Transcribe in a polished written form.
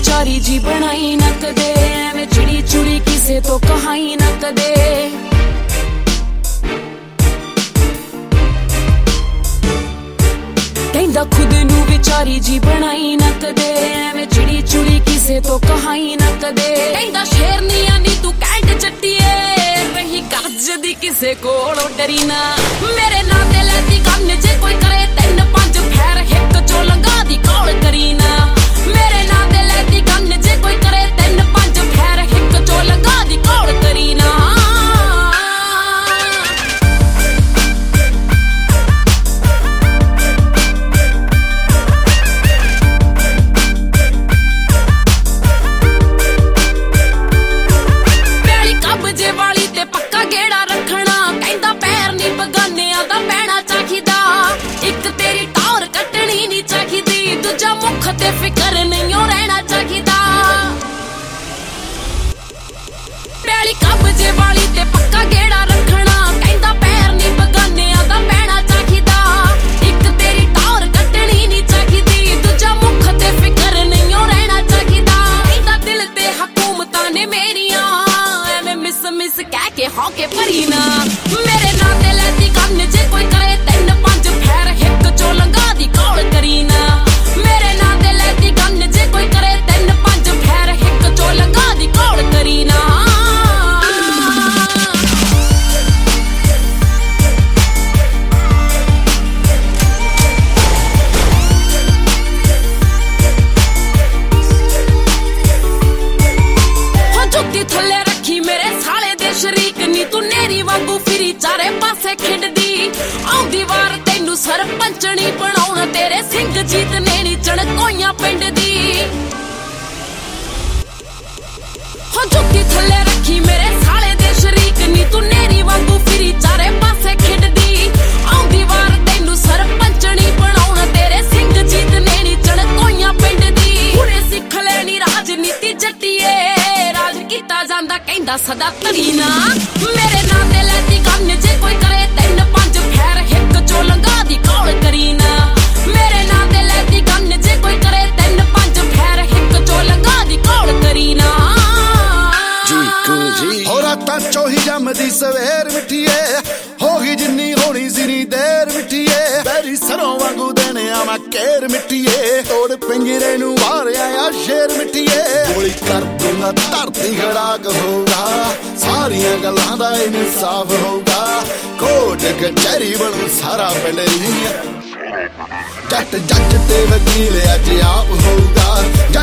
ਵਿਚਾਰੀ ਜੀ ਬਣਾਈ ਨਾ ਕਦੇ, ਐਵੇਂ ਚਿੜੀ ਚੁੜੀ ਕਿਸੇ ਤੋਂ ਕਹਾਈ ਨਾ ਕਦੇ। ਕਹਿੰਦਾ ਖੁਦ ਨੂੰ ਵਿਚਾਰੀ ਜੀ ਬਣਾਈ ਨਾ ਕਦੇ, ਐਵੇਂ ਚਿੜੀ ਚੁੜੀ ਕਿਸੇ ਤੋਂ ਕਹਾਈ ਨਾ ਕਦੇ। ਕਹਿੰਦਾ ਸ਼ੇਰਨੀਆਂ ਨੀ ਤੂੰ ਕੈਂਟ ਚੱਟੀਏ, ਰਹੀ ਕਰਜ਼ ਦੀ ਕਿਸੇ ਕੋਲੋਂ ਡਰੀ ਨਾ। ਮੇਰੇ ਨਾਂ ਤੇ ਲੈਤੀ ਕੰਨ ਜੇ ਕੋਈ ਕਰੇ 3-5 ਫੇਰ ਹਿੱਕ ਚੋਂ ਲੰਘਾ ਦੀ ਕੌਲ ਕਰੀ ਨਾ। ਮੇਰੇ ਨਾਂ ਤੇ ਲੈਤੀ ਕੰਨ ਜੇ ਕੋਈ ਕਰੇ 3-5 ਫੇਰ ਹਿੱਕ ਚੋਂ ਲੰਘਾ ਦੀ ਕੌਲ ਕਰੀ ਨਾ। ਮੁੱਖ ਤੇ ਫਿਕਰ ਨਹੀਂ ਰਹਿਣਾ ਚਾਹੀਦਾ। ਪੈਲੀ ਕਬਜੇ ਵਾਲੀ ਤੇ ਪੱਕਾ ਗੇੜਾ ਰੱਖਣਾ, ਕਹਿੰਦਾ ਪੈਰ ਨਹੀਂ ਬਗਾਨਿਆਂ ਦਾ ਪੈਣਾ ਚਾਹੀਦਾ। ਇੱਕ ਤੇਰੀ ਟੌਰ ਕੱਟਣੀ ਨਹੀਂ ਚਾਹੀਦੀ, ਦੂਜਾ ਮੁੱਖ ਤੇ ਫਿਕਰ ਨਹੀਂ ਰਹਿਣਾ ਚਾਹੀਦਾ। ਕਹਿੰਦਾ ਦਿਲ ਤੇ ਹਕੂਮਤਾਂ ਨੇ ਮੇਰੀਆਂ, ਐਵੇਂ ਮਿਸ ਕਹਿ ਕੇ ਹੌਕੇ ਭਰੀ ਨਾ। ਮੇਰੇ ਨਾਂ ਤੇ ਲੈਤੀ ਕੰਨ ਜੇ ਕੋਈ ਕਰੇ 3-5 ਫੇਰ ਹਿੱਕ ਚੋਂ ਲੰਘਾ ਦੀ ਕੌਲ ਕਰੀ ਨਾ। ਮੇਰੇ ਨਾਂ ਤੇ ਲੈਤੀ ਕੰਨ ਜੇ ਕੋਈ ਕਰੇ 3-5 ਫੇਰ ਹਿੱਕ ਚੋਂ ਲੰਘਾ ਦੀ ਕੌਲ ਕਰੀ ਨਾ। ਹੋ ਜੁੱਤੀ ਥੱਲੇ ਰੱਖੀ ਮੇਰੇ ਸਾਲੇ ਦੇ ਸ਼ਰੀਕ ਨੀ, ਤੂੰ ਨੇਰੀ ਵਾਂਗੂ ਫਿਰੀ ਚਾਰੇ ਪਾਸੇ ਖਿੰਡਦੀ। ਆਉਂਦੀ ਵਾਰ ਤੈਨੂੰ ਸਰਪੰਚਣੀ ਬਣਾਉਣ, ਤੇਰੇ ਸਿੰਘ ਜੀਤ ਨੇ ਨੀ ਚਣਕੋਈਆਂ ਪਿੰਡ ਦੀ। ਹੋ ਜੁੱਤੀ ਥੱਲੇ ਰੱਖੀ ਮੇਰੇ ਸਾਲੇ ਦੇ ਸ਼ਰੀਕ ਨੀ, ਤੂੰ ਨੇਰੀ ਵਾਂਗੂ ਫਿਰੀ ਚਾਰੇ ਪਾਸੇ ਖਿੰਡਦੀ। ਆਉਂਦੀ ਵਾਰ ਤੈਨੂੰ ਸਰਪੰਚਣੀ ਬਣਾਉਣ, ਤੇਰੇ ਸਿੰਘ ਜੀਤ ਨੇ ਨੀ ਚਣਕੋਈਆਂ ਪਿੰਡ ਦੀ। ਹੁਣੇ ਸਿੱਖ ਲੈਣੀ ਰਾਜਨੀਤੀ ਜੱਟੀਏ, ਰਾਜ ਕੀਤਾ ਜਾਂਦਾ ਕਹਿੰਦਾ ਸਦਾ ਧੜੀ ਨਾ। ਮੇਰੇ ਨਾਂ ਤੇ ਲੈਤੀ ਕੰਨ ਜੇ ਕੋਈ ਕਰੇ 3-5 ਫੇਰ ਹਿੱਕ ਚੋਂ ਲੰਘਾ ਦੀ ਕੌਲ ਕਰੀ ਨਾ। ਮੇਰੇ ਨਾਂ ਤੇ ਲੈਤੀ ਕੰਨ ਜੇ ਕੋਈ ਕਰੇ 3-5 ਫੇਰ ਹਿੱਕ ਚੋਂ ਲੰਘਾ ਦੀ ਕੌਲ ਕਰੀ ਨਾ। ਹੋ ਰਾਤਾਂ ਚੋਹੀ ਜੰਮਦੀ ਸਵੇਰ ਮਿੱਠੀਏ, ਹੋ ਗਈ ਜਿੰਨੀ ਹੋਣੀ ਸਿਰੀ ਦੇਰ ਮਿੱਠੀਏ। ਬੈਰੀ ਸਰੋਂ ਵਾਂਗੂ ਦੇਣਿਆ ਮੈਂ ਕੇਰ ਮਿੱਠੀਏ, ਤੋੜ ਪਿੰਜਰੇ ਨੂੰ ਮਾਰਿਆ ਆ ਸ਼ੇਰ ਮਿੱਠੀਏ। ਗੋਲੀ ਕਰ ਦੂੰਗਾ ਧਰਤੀ ਖੜਾਕ ਹੋਊਗਾ, ਸਾਰੀਆਂ ਗੱਲਾਂ ਦਾ ਇਨਸਾਫ ਹੋਊਗਾ। ਕੋਟ ਕਚਹਿਰੀ ਬਣੂ ਸਾਰਾ ਪਿੰਡ ਨੀ, ਜੱਟ ਜੱਜ ਤੇ ਵਕੀਲ ਅੱਜ ਆਪ ਹੋਊਗਾ।